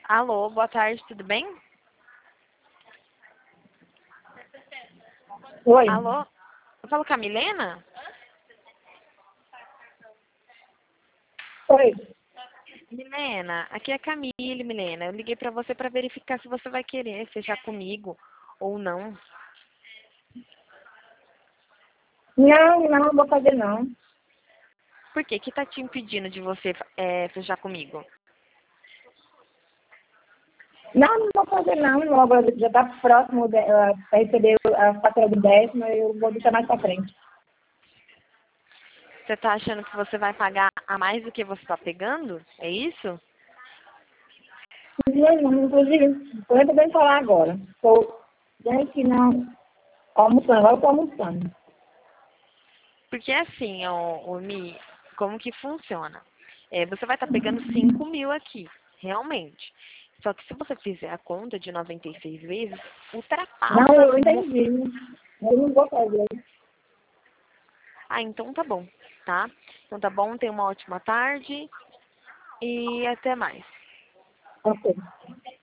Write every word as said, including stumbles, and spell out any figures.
Alô, boa tarde, tudo bem? Oi. Alô, eu falo com a Milena? Oi. Milena, aqui é a Camille, Milena. Eu liguei pra você pra verificar se você vai querer fechar comigo ou não. Não, não, não vou fazer não. Por quê? O que tá te impedindo de você é, fechar comigo? Não, não vou fazer não. Logo já está próximo para receber a fatura do décimo, eu vou deixar mais para frente. Você tá achando que você vai pagar a mais do que você tá pegando? É isso? Não, não, inclusive, estou podendo falar agora. Estou aqui não almoçando, agora estou almoçando. Porque assim, ó, ô, Mi, como que funciona? É, você vai estar pegando cinco mil aqui, realmente. Só que se você fizer a conta de noventa e seis vezes, Não, ultrapassa. eu mu- entendi. Eu não vou fazer. Ah, então tá bom, tá? Então tá bom, tenha uma ótima tarde e até mais. Ok.